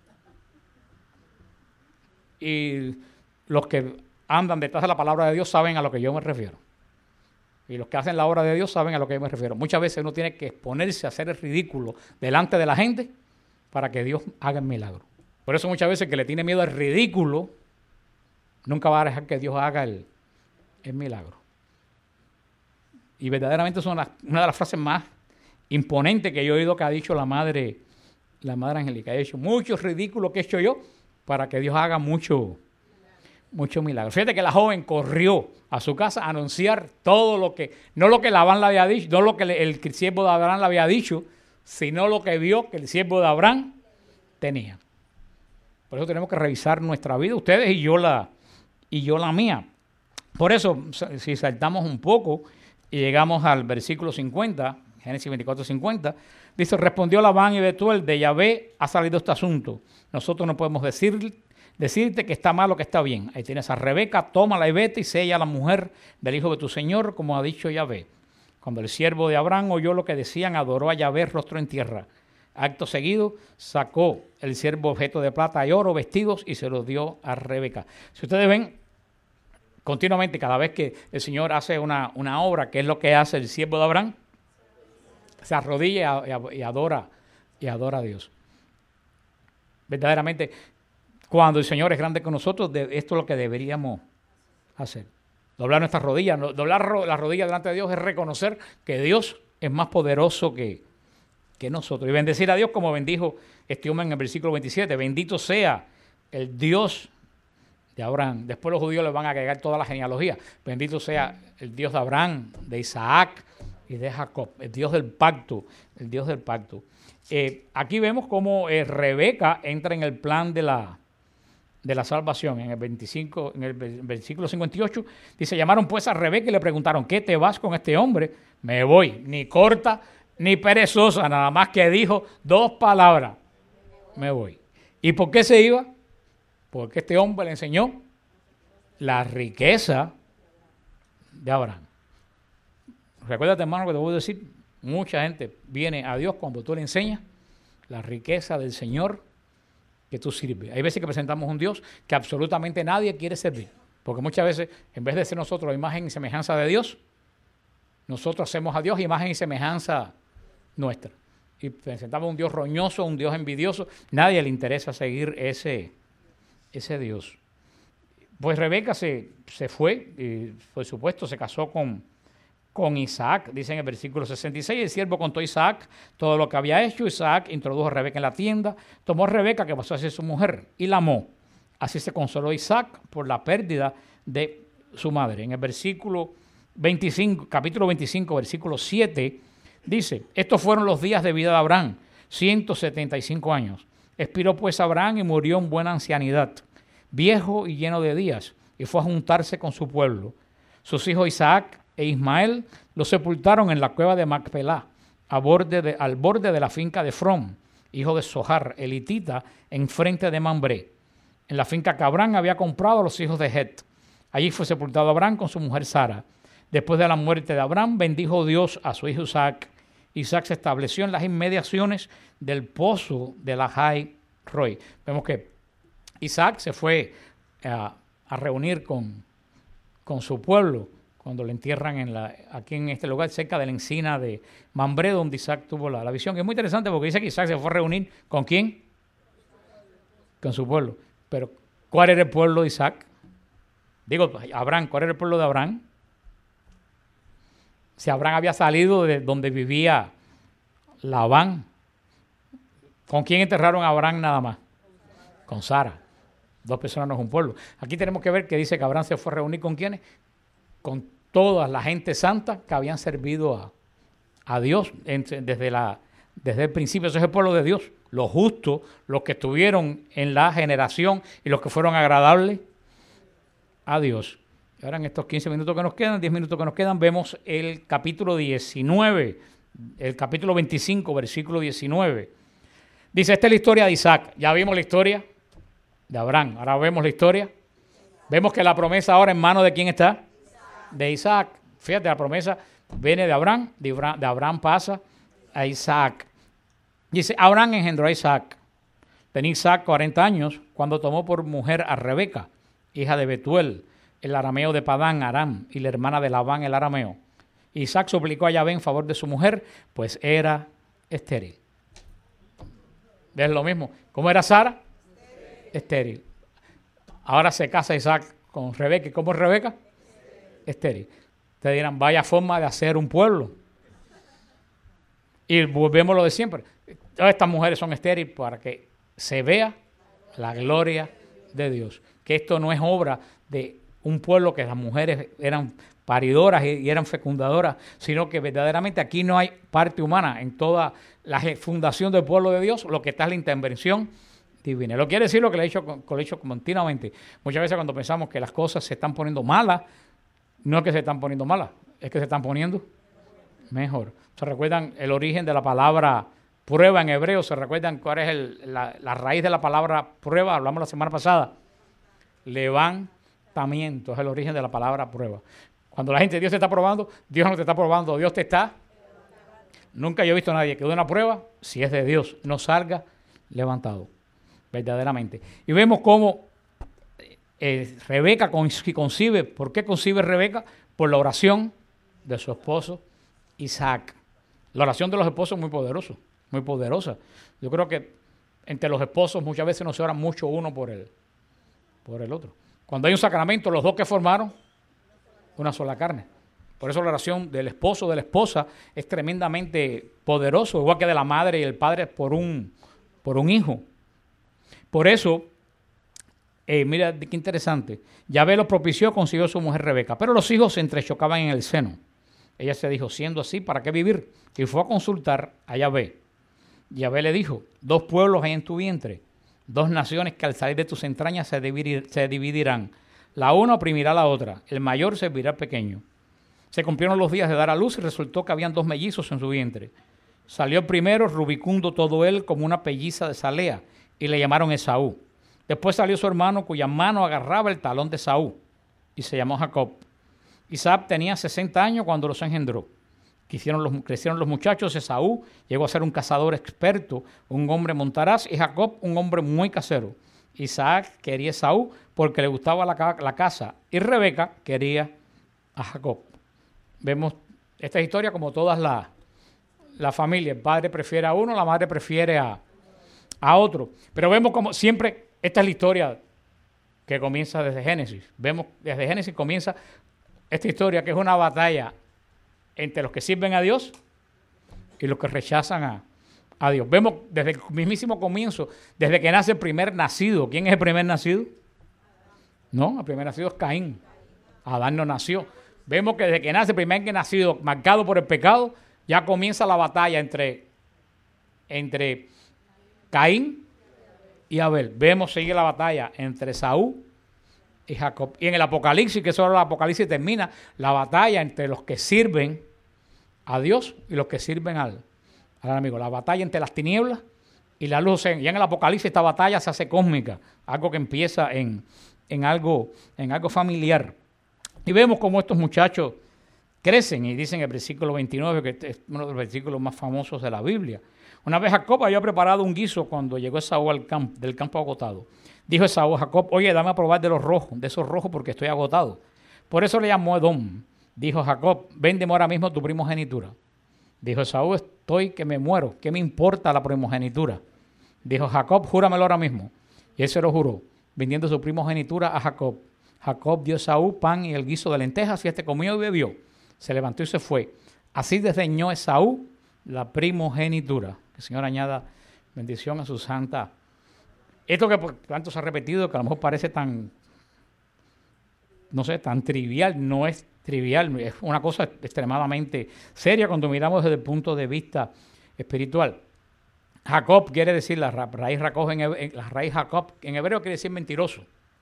Y los que andan detrás de la palabra de Dios saben a lo que yo me refiero. Y los que hacen la obra de Dios saben a lo que yo me refiero. Muchas veces uno tiene que exponerse a hacer el ridículo delante de la gente para que Dios haga el milagro. Por eso muchas veces el que le tiene miedo al ridículo nunca va a dejar que Dios haga el, el milagro. Y verdaderamente es una, una de las frases más imponentes que yo he oído que ha dicho la Madre, la Madre Angélica. He hecho mucho ridículo que he hecho yo para que Dios haga mucho muchos milagros. Fíjate que la joven corrió a su casa a anunciar todo lo que, no lo que Labán le había dicho, no lo que le, el siervo de Abraham le había dicho, sino lo que vio que el siervo de Abraham tenía. Por eso tenemos que revisar nuestra vida, ustedes y yo la, y yo la mía. Por eso, si saltamos un poco y llegamos al versículo cincuenta, Génesis veinticuatro, cincuenta, dice, respondió Labán y Betuel, de Yahvé ha salido este asunto. Nosotros no podemos decir, decirte que está mal o que está bien. Ahí tienes a Rebeca, tómala y vete y sé ella la mujer del hijo de tu señor, como ha dicho Yahvé. Cuando el siervo de Abraham oyó lo que decían, adoró a Yahvé rostro en tierra. Acto seguido, sacó el siervo objeto de plata y oro, vestidos, y se los dio a Rebeca. Si ustedes ven, continuamente, cada vez que el Señor hace una, una obra, ¿qué es lo que hace el siervo de Abraham? Se arrodilla y adora, y adora a Dios. Verdaderamente, cuando el Señor es grande con nosotros, esto es lo que deberíamos hacer. Doblar nuestras rodillas. Doblar la rodilla delante de Dios es reconocer que Dios es más poderoso que, que nosotros. Y bendecir a Dios como bendijo este hombre en el versículo veintisiete. Bendito sea el Dios de Abraham. Después los judíos le van a agregar toda la genealogía. Bendito sea el Dios de Abraham, de Isaac y de Jacob. El Dios del pacto. El Dios del pacto. Eh, aquí vemos cómo eh, Rebeca entra en el plan de la, de la salvación. En el, veinticinco, en el versículo cincuenta y ocho dice, llamaron pues a Rebeca y le preguntaron, ¿qué te vas con este hombre? Me voy, ni corta ni perezosa, nada más que dijo dos palabras, me voy. ¿Y por qué se iba? Porque este hombre le enseñó la riqueza de Abraham. Recuérdate, hermano, que te voy a decir, mucha gente viene a Dios cuando tú le enseñas la riqueza del Señor que tú sirves. Hay veces que presentamos un Dios que absolutamente nadie quiere servir, porque muchas veces, en vez de ser nosotros imagen y semejanza de Dios, nosotros hacemos a Dios imagen y semejanza nuestra. Y presentamos un Dios roñoso, un Dios envidioso. Nadie le interesa seguir ese, ese Dios. Pues Rebeca se, se fue y, por supuesto, se casó con, con Isaac. Dice en el versículo sesenta y seis, el siervo contó a Isaac todo lo que había hecho. Isaac introdujo a Rebeca en la tienda, tomó a Rebeca, que pasó a ser su mujer, y la amó. Así se consoló Isaac por la pérdida de su madre. En el versículo veinticinco, capítulo veinticinco, versículo siete, dice, estos fueron los días de vida de Abraham, ciento setenta y cinco años. Expiró pues Abraham y murió en buena ancianidad, viejo y lleno de días, y fue a juntarse con su pueblo. Sus hijos Isaac e Ismael lo sepultaron en la cueva de Macpelá, a borde de, al borde de la finca de Efrón, hijo de Zohar, elitita, enfrente de Mambré, en la finca que Abraham había comprado a los hijos de Het. Allí fue sepultado Abraham con su mujer Sara. Después de la muerte de Abraham, bendijo Dios a su hijo Isaac. Isaac se estableció en las inmediaciones del pozo de la Jai Roy. Vemos que Isaac se fue a, a reunir con, con su pueblo cuando le entierran en la, aquí en este lugar, cerca de la encina de Mambré, donde Isaac tuvo la, la visión. Es muy interesante porque dice que Isaac se fue a reunir ¿con quién? Con su pueblo. Pero, ¿cuál era el pueblo de Isaac? Digo, Abraham, ¿cuál era el pueblo de Abraham? Si Abraham había salido de donde vivía Labán, ¿con quién enterraron a Abraham nada más? Con Sara. Dos personas no es un pueblo. Aquí tenemos que ver que dice que Abraham se fue a reunir ¿con quiénes? Con toda la gente santa que habían servido a, a Dios desde, la, desde el principio. Ese es el pueblo de Dios. Los justos, los que estuvieron en la generación y los que fueron agradables a Dios. Ahora en estos quince minutos que nos quedan, diez minutos que nos quedan, vemos el capítulo diecinueve, el capítulo veinticinco, versículo diecinueve. Dice, esta es la historia de Isaac. Ya vimos la historia de Abraham. Ahora vemos la historia. Vemos que la promesa ahora en manos de quién está. De Isaac. Fíjate, la promesa viene de Abraham, de Abraham, de Abraham pasa a Isaac. Dice, Abraham engendró a Isaac. Tenía Isaac cuarenta años cuando tomó por mujer a Rebeca, hija de Betuel, el arameo de Padán Aram, y la hermana de Labán el arameo. Isaac suplicó a Yahvé en favor de su mujer, pues era estéril. ¿Ves lo mismo? ¿Cómo era Sara? Estéril. Estéril. Ahora se casa Isaac con Rebeca. ¿Y cómo es Rebeca? Estéril. Te dirán, vaya forma de hacer un pueblo. Y volvemos lo de siempre. Todas estas mujeres son estériles para que se vea la gloria de Dios. Que esto no es obra de un pueblo que las mujeres eran paridoras y, y eran fecundadoras, sino que verdaderamente aquí no hay parte humana. En toda la fundación del pueblo de Dios, lo que está es la intervención divina. Lo quiere decir lo que le he dicho, lo he dicho continuamente. Muchas veces cuando pensamos que las cosas se están poniendo malas, no es que se están poniendo malas, es que se están poniendo mejor. ¿Se recuerdan el origen de la palabra prueba en hebreo? ¿Se recuerdan cuál es el, la, la raíz de la palabra prueba? Hablamos la semana pasada. Levantamiento es el origen de la palabra prueba. Cuando la gente, Dios te está probando, Dios no te está probando, Dios te está. Nunca yo he visto a nadie que de una prueba, si es de Dios, no salga levantado, verdaderamente. Y vemos cómo eh, Rebeca concibe. ¿Por qué concibe Rebeca? Por la oración de su esposo Isaac. La oración de los esposos es muy poderosa, muy poderosa. Yo creo que entre los esposos muchas veces no se oran mucho uno por el, por el otro. Cuando hay un sacramento, los dos que formaron una sola carne. Por eso la oración del esposo o de la esposa es tremendamente poderoso, igual que de la madre y el padre por un, por un hijo. Por eso, eh, mira qué interesante, Yahvé lo propició, consiguió su mujer Rebeca, pero los hijos se entrechocaban en el seno. Ella se dijo, siendo así, ¿para qué vivir? Y fue a consultar a Yahvé. Yahvé le dijo, dos pueblos hay en tu vientre, dos naciones que al salir de tus entrañas se, dividir, se dividirán. La una oprimirá a la otra, el mayor servirá al pequeño. Se cumplieron los días de dar a luz y resultó que habían dos mellizos en su vientre. Salió el primero, rubicundo todo él, como una pelliza de salea, y le llamaron Esaú. Después salió su hermano, cuya mano agarraba el talón de Esaú, y se llamó Jacob. Isaac tenía sesenta años cuando los engendró. Crecieron los, crecieron los muchachos. Esaú llegó a ser un cazador experto, un hombre montaraz, y Jacob un hombre muy casero. Isaac quería a Esaú porque le gustaba la, la caza, y Rebeca quería a Jacob. Vemos esta historia como todas las la familias. El padre prefiere a uno, la madre prefiere a, a otro. Pero vemos como siempre, esta es la historia que comienza desde Génesis. Vemos desde Génesis comienza esta historia que es una batalla entre los que sirven a Dios y los que rechazan a, a Dios. Vemos desde el mismísimo comienzo, desde que nace el primer nacido. ¿Quién es el primer nacido? No, el primer nacido es Caín. Adán no nació. Vemos que desde que nace el primer que nacido, marcado por el pecado, ya comienza la batalla entre, entre Caín y Abel. Vemos seguir la batalla entre Esaú y Jacob. Y en el Apocalipsis, que solo el Apocalipsis termina, la batalla entre los que sirven a Dios y los que sirven al, al amigo. La batalla entre las tinieblas y la luz. Y en el Apocalipsis esta batalla se hace cósmica, algo que empieza en, en, algo, en algo familiar. Y vemos cómo estos muchachos crecen, y dicen en el versículo veintinueve, que es uno de los versículos más famosos de la Biblia. Una vez Jacob había preparado un guiso cuando llegó Esaú al campo, del campo agotado. Dijo Esaú a Jacob, oye, dame a probar de los rojos, de esos rojos porque estoy agotado. Por eso le llamó Edom. Dijo Jacob, véndeme ahora mismo tu primogenitura. Dijo Esaú, estoy que me muero, ¿qué me importa la primogenitura? Dijo Jacob, júramelo ahora mismo. Y él se lo juró, vendiendo su primogenitura a Jacob. Jacob dio a Esaú pan y el guiso de lentejas, y este comió y bebió. Se levantó y se fue. Así desdeñó Esaú la primogenitura. Que el Señor añada bendición a su santa. Esto que por tanto se ha repetido, que a lo mejor parece tan, no sé, tan trivial, no es trivial, es una cosa extremadamente seria cuando miramos desde el punto de vista espiritual. Jacob quiere decir, la raíz Jacob en, hebreo, la raíz Jacob en hebreo quiere decir mentiroso.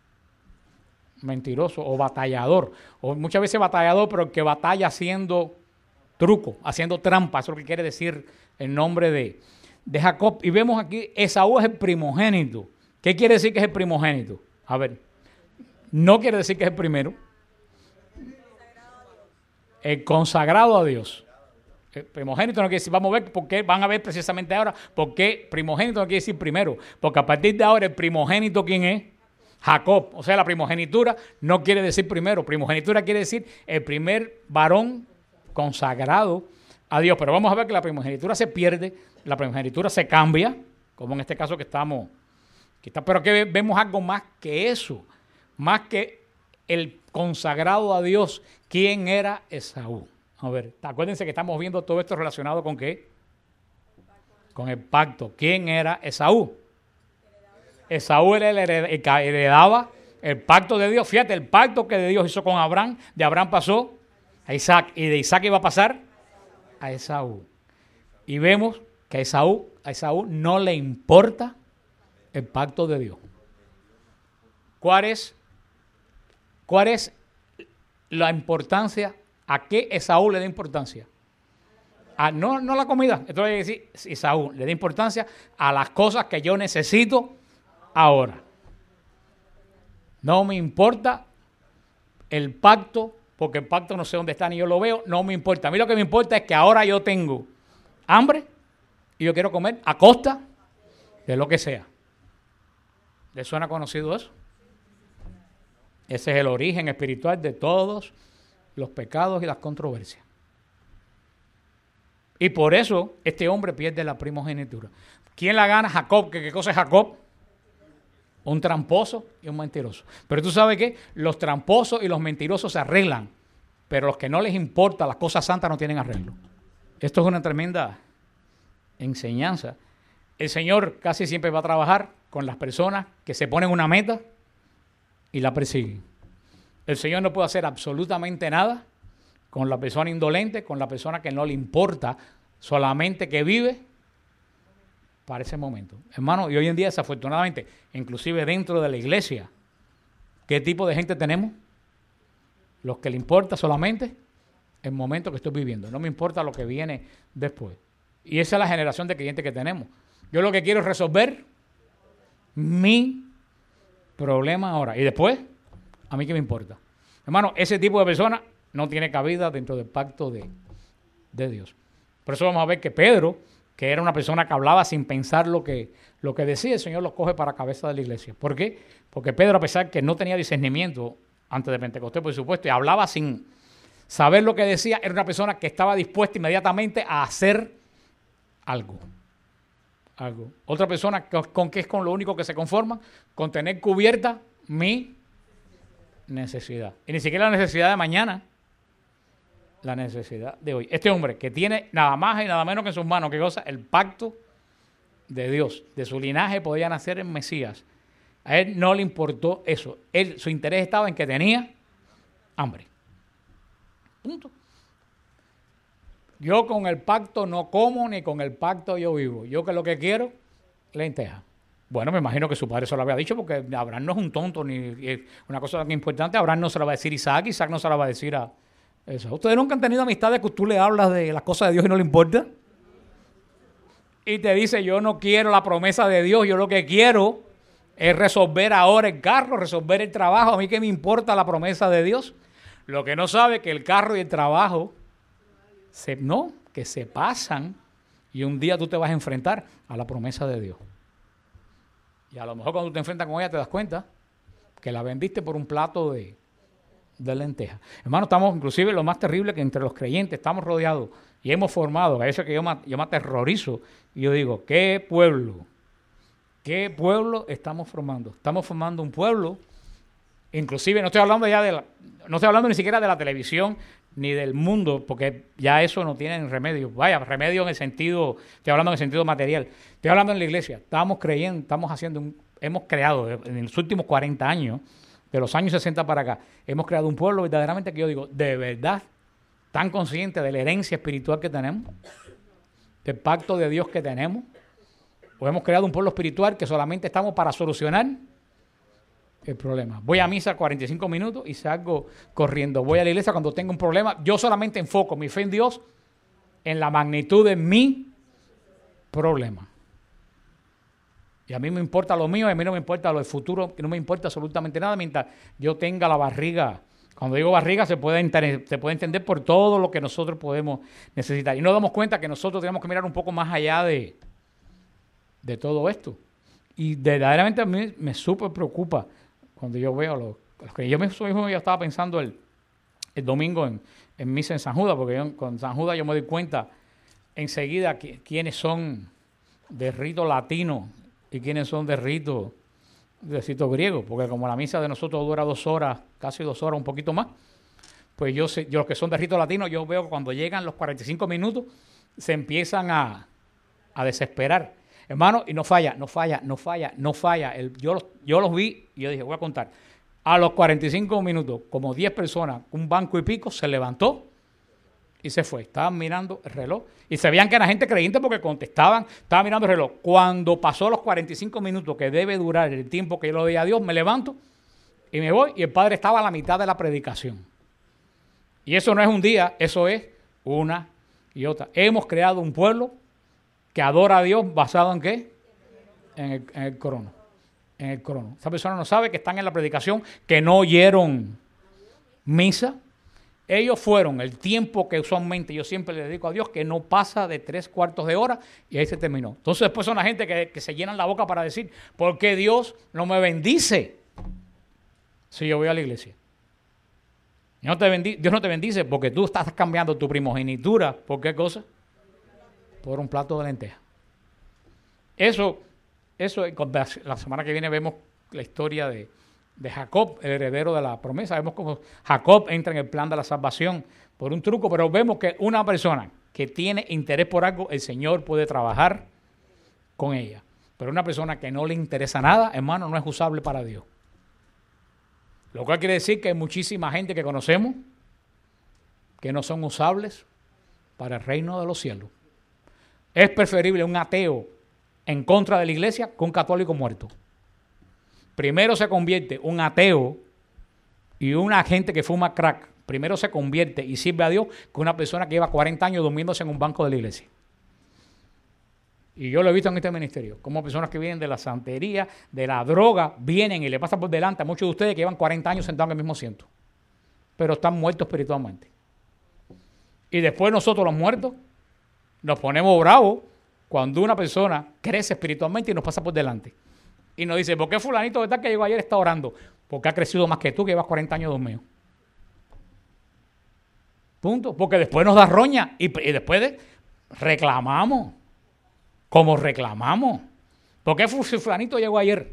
Mentiroso o batallador, o muchas veces batallador, pero que batalla haciendo truco, haciendo trampa. Eso es lo que quiere decir el nombre de, de Jacob. Y vemos aquí, Esaú es el primogénito. ¿Qué quiere decir que es el primogénito? A ver, no quiere decir que es el primero. El consagrado a Dios. El primogénito no quiere decir, vamos a ver por qué, van a ver precisamente ahora por qué primogénito no quiere decir primero. Porque a partir de ahora el primogénito, ¿quién es? Jacob. O sea, la primogenitura no quiere decir primero. Primogenitura quiere decir el primer varón consagrado a Dios. Pero vamos a ver que la primogenitura se pierde, la primogenitura se cambia, como en este caso que estamos, que está, pero que vemos algo más que eso, más que el consagrado a Dios. ¿Quién era Esaú? A ver, acuérdense que estamos viendo todo esto relacionado con ¿qué? Con el pacto. ¿Quién era Esaú? Esaú era el que heredaba El pacto de Dios, fíjate, el pacto que Dios hizo con Abraham, de Abraham pasó a Isaac, y de Isaac iba a pasar a Esaú. Y vemos que a Esaú, a Esaú no le importa el pacto de Dios. ¿Cuál es, cuál es la importancia? ¿A qué Esaú le da importancia? A, no, no la comida. Entonces decir, Esaú le da importancia a las cosas que yo necesito ahora. No me importa el pacto, porque el pacto no sé dónde está ni yo lo veo, no me importa. A mí lo que me importa es que ahora yo tengo hambre y yo quiero comer a costa de lo que sea. ¿Le suena conocido eso? Ese es el origen espiritual de todos los pecados y las controversias. Y por eso este hombre pierde la primogenitura. ¿Quién la gana? Jacob. ¿Qué, qué cosa es Jacob? Un tramposo y un mentiroso. Pero tú sabes que los tramposos y los mentirosos se arreglan, pero los que no les importa las cosas santas no tienen arreglo. Esto es una tremenda enseñanza. El Señor casi siempre va a trabajar con las personas que se ponen una meta y la persiguen. El Señor no puede hacer absolutamente nada con la persona indolente, con la persona que no le importa, solamente que vive para ese momento. Hermano, y hoy en día, desafortunadamente, inclusive dentro de la iglesia, ¿qué tipo de gente tenemos? Los que le importa solamente el momento que estoy viviendo. No me importa lo que viene después. Y esa es la generación de creyentes que tenemos. Yo lo que quiero es resolver mi problema ahora. Y después, ¿a mí qué me importa? Hermano, ese tipo de persona no tiene cabida dentro del pacto de, de Dios. Por eso vamos a ver que Pedro, que era una persona que hablaba sin pensar lo que, lo que decía, el Señor lo coge para cabeza de la iglesia. ¿Por qué? Porque Pedro, a pesar que no tenía discernimiento antes de Pentecostés, por supuesto, y hablaba sin saber lo que decía, era una persona que estaba dispuesta inmediatamente a hacer algo. algo. Otra persona con, con que es con lo único que se conforma, con tener cubierta mi necesidad. Y ni siquiera la necesidad de mañana, la necesidad de hoy. Este hombre que tiene nada más y nada menos que en sus manos, que goza el pacto de Dios, de su linaje podía nacer en Mesías. A él no le importó eso. Él, su interés estaba en que tenía hambre. Punto. Yo con el pacto no como, ni con el pacto yo vivo. Yo que lo que quiero, lenteja. Bueno, me imagino que su padre se lo había dicho, porque Abraham no es un tonto, ni una cosa tan importante. Abraham no se la va a decir a Isaac, Isaac no se la va a decir a eso. ¿Ustedes nunca han tenido amistades que tú le hablas de las cosas de Dios y no le importa? Y te dice, yo no quiero la promesa de Dios, yo lo que quiero es resolver ahora el carro, resolver el trabajo. A mí qué me importa la promesa de Dios. Lo que no sabe es que el carro y el trabajo, se, no, que se pasan y un día tú te vas a enfrentar a la promesa de Dios. Y a lo mejor cuando tú te enfrentas con ella te das cuenta que la vendiste por un plato de, de lentejas. Hermano, estamos inclusive lo más terrible que entre los creyentes estamos rodeados y hemos formado, a eso que yo me, yo me aterrorizo y yo digo, ¿qué pueblo? ¿Qué pueblo estamos formando? Estamos formando un pueblo, inclusive no estoy hablando ya de la, no estoy hablando ni siquiera de la televisión ni del mundo, porque ya eso no tiene remedio. Vaya, remedio en el sentido, estoy hablando en el sentido material. Estoy hablando en la iglesia. Estamos creyendo, estamos haciendo, un, hemos creado en los últimos cuarenta años, de los años sesenta para acá, hemos creado un pueblo verdaderamente que yo digo, de verdad, tan consciente de la herencia espiritual que tenemos, del pacto de Dios que tenemos, o hemos creado un pueblo espiritual que solamente estamos para solucionar el problema. Voy a misa cuarenta y cinco minutos y salgo corriendo. Voy a la iglesia cuando tengo un problema. Yo solamente enfoco mi fe en Dios en la magnitud de mi problema. Y a mí me importa lo mío y a mí no me importa lo del futuro, que no me importa absolutamente nada mientras yo tenga la barriga. Cuando digo barriga se puede, enter- se puede entender por todo lo que nosotros podemos necesitar. Y nos damos cuenta que nosotros tenemos que mirar un poco más allá de, de todo esto. Y verdaderamente a mí me súper preocupa cuando yo veo los, los que yo mismo yo estaba pensando el, el domingo en, en misa en San Judas, porque yo, con San Judas yo me doy cuenta enseguida que, quiénes son de rito latino y quiénes son de rito, de rito griego, porque como la misa de nosotros dura dos horas, casi dos horas, un poquito más, pues yo sé, yo los que son de rito latino, yo veo que cuando llegan los cuarenta y cinco minutos se empiezan a, a desesperar. Hermano, y no falla, no falla, no falla, no falla. El, yo, los, yo los vi y yo dije, voy a contar. A los cuarenta y cinco minutos, como diez personas, un banco y pico, se levantó y se fue. Estaban mirando el reloj y se veían que era gente creyente porque contestaban, estaban mirando el reloj. Cuando pasó los cuarenta y cinco minutos que debe durar el tiempo que yo le di a Dios, me levanto y me voy y el padre estaba a la mitad de la predicación. Y eso no es un día, eso es una y otra. Hemos creado un pueblo que adora a Dios basado en ¿qué? En el, en el crono. En el crono. Esa persona no sabe que están en la predicación, que no oyeron misa. Ellos fueron el tiempo que usualmente yo siempre le dedico a Dios, que no pasa de tres cuartos de hora, y ahí se terminó. Entonces después son la gente que, que se llenan la boca para decir, ¿por qué Dios no me bendice si yo voy a la iglesia? Dios no te bendice, Dios no te bendice porque tú estás cambiando tu primogenitura. ¿Por qué cosa? Por un plato de lentejas. Eso, eso, la semana que viene vemos la historia de, de Jacob, el heredero de la promesa. Vemos cómo Jacob entra en el plan de la salvación por un truco, pero vemos que una persona que tiene interés por algo, el Señor puede trabajar con ella. Pero una persona que no le interesa nada, hermano, no es usable para Dios. Lo cual quiere decir que hay muchísima gente que conocemos que no son usables para el reino de los cielos. Es preferible un ateo en contra de la iglesia que un católico muerto. Primero se convierte un ateo y una gente que fuma crack. Primero se convierte y sirve a Dios que una persona que lleva cuarenta años durmiéndose en un banco de la iglesia. Y yo lo he visto en este ministerio, como personas que vienen de la santería, de la droga, vienen y le pasan por delante a muchos de ustedes que llevan cuarenta años sentados en el mismo asiento, pero están muertos espiritualmente. Y después nosotros los muertos nos ponemos bravos cuando una persona crece espiritualmente y nos pasa por delante. Y nos dice, ¿por qué fulanito de tal que llegó ayer está orando? Porque ha crecido más que tú que llevas cuarenta años dormido. Punto. Porque después nos da roña y, y después de, reclamamos. Como reclamamos. ¿Por qué fulanito llegó ayer?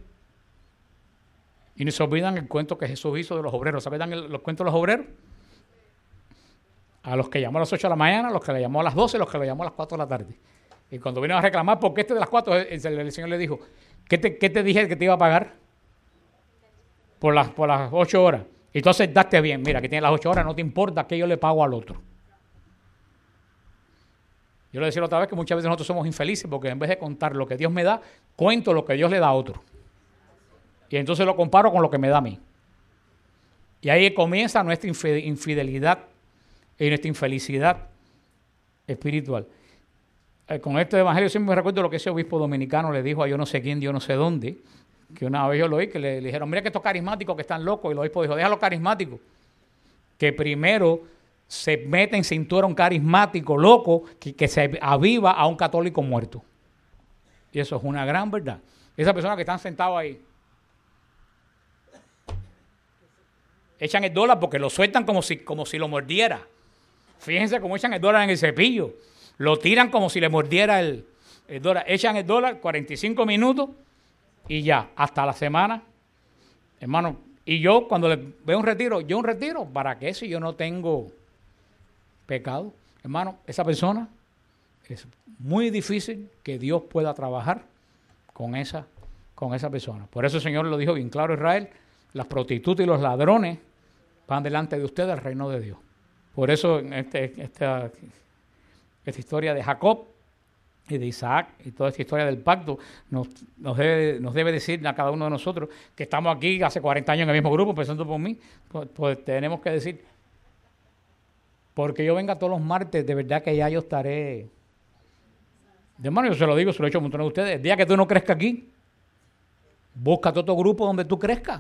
Y nos olvidan el cuento que Jesús hizo de los obreros. ¿Se acuerdan los cuentos de los obreros? A los que llamó a las ocho de la mañana, a los que le llamó a las doce, a los que le llamó a las cuatro de la tarde. Y cuando vinieron a reclamar, ¿por qué este de las cuatro? El, el, el Señor le dijo, ¿qué te, qué te dije que te iba a pagar? Por las, por las ocho horas. Y tú aceptaste bien. Mira, que tiene las ocho horas, no te importa que yo le pago al otro. Yo le decía la otra vez que muchas veces nosotros somos infelices porque en vez de contar lo que Dios me da, cuento lo que Dios le da a otro. Y entonces lo comparo con lo que me da a mí. Y ahí comienza nuestra infidelidad y nuestra infelicidad espiritual. Eh, con este evangelio siempre me recuerdo lo que ese obispo dominicano le dijo a yo no sé quién, yo no sé dónde, que una vez yo lo oí, que le, le dijeron, mira que estos carismáticos que están locos, y el obispo dijo, déjalo carismáticos, que primero se mete en cintura un carismático loco que, que se aviva a un católico muerto. Y eso es una gran verdad. Esas personas que están sentados ahí echan el dólar porque lo sueltan como si, como si lo mordiera. Fíjense cómo echan el dólar en el cepillo. Lo tiran como si le mordiera el, el dólar. Echan el dólar cuarenta y cinco minutos y ya, hasta la semana. Hermano, y yo cuando le veo un retiro, yo un retiro, ¿para qué si yo no tengo pecado? Hermano, esa persona es muy difícil que Dios pueda trabajar con esa, con esa persona. Por eso el Señor lo dijo bien claro a Israel, las prostitutas y los ladrones van delante de ustedes al reino de Dios. Por eso este, esta, esta historia de Jacob y de Isaac y toda esta historia del pacto nos, nos, debe, nos debe decir a cada uno de nosotros que estamos aquí hace cuarenta años en el mismo grupo, empezando por mí, pues, pues tenemos que decir, porque yo venga todos los martes, de verdad que ya yo estaré. De hermano, yo se lo digo, se lo he dicho a un montón de ustedes, el día que tú no crezcas aquí, búscate otro grupo donde tú crezcas.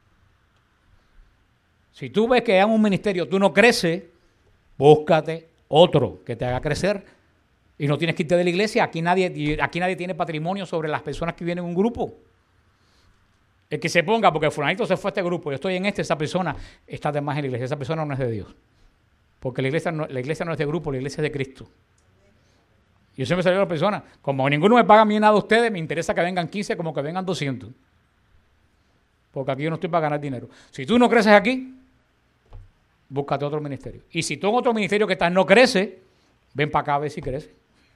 Si tú ves que en un ministerio tú no creces, búscate otro que te haga crecer y no tienes que irte de la iglesia. Aquí nadie, aquí nadie tiene patrimonio sobre las personas que vienen en un grupo. El que se ponga, porque el fulanito se fue a este grupo, yo estoy en este, esa persona está de más en la iglesia, esa persona no es de Dios. Porque la iglesia no, la iglesia no es de grupo, la iglesia es de Cristo. Yo siempre salgo a las personas, como ninguno me paga a mí nada a ustedes, me interesa que vengan quince como que vengan doscientos. Porque aquí yo no estoy para ganar dinero. Si tú no creces aquí, búscate otro ministerio. Y si tú en otro ministerio que estás no creces, ven para acá a ver si creces.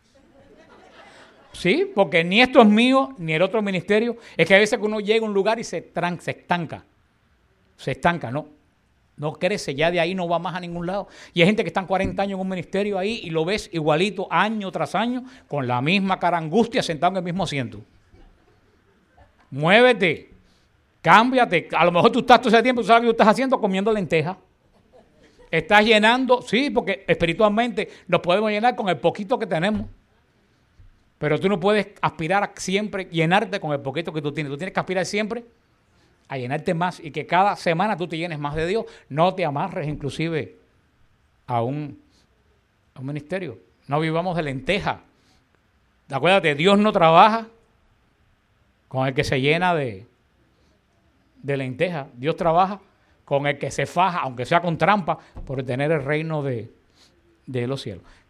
Sí, porque ni esto es mío, ni el otro ministerio. Es que a veces uno llega a un lugar y se, tran, se estanca. se estanca, no. No crece, ya de ahí no va más a ningún lado. Y hay gente que están cuarenta años en un ministerio ahí y lo ves igualito año tras año con la misma cara angustia sentado en el mismo asiento. Muévete, cámbiate. A lo mejor tú estás todo ese tiempo, tú sabes que tú estás haciendo comiendo lentejas. Estás llenando, sí, porque espiritualmente nos podemos llenar con el poquito que tenemos. Pero tú no puedes aspirar a siempre llenarte con el poquito que tú tienes. Tú tienes que aspirar siempre a llenarte más y que cada semana tú te llenes más de Dios. No te amarres inclusive a un, a un ministerio. No vivamos de lenteja. Acuérdate, Dios no trabaja con el que se llena de, de lenteja. Dios trabaja con el que se faja, aunque sea con trampa, por tener el reino de, de los cielos.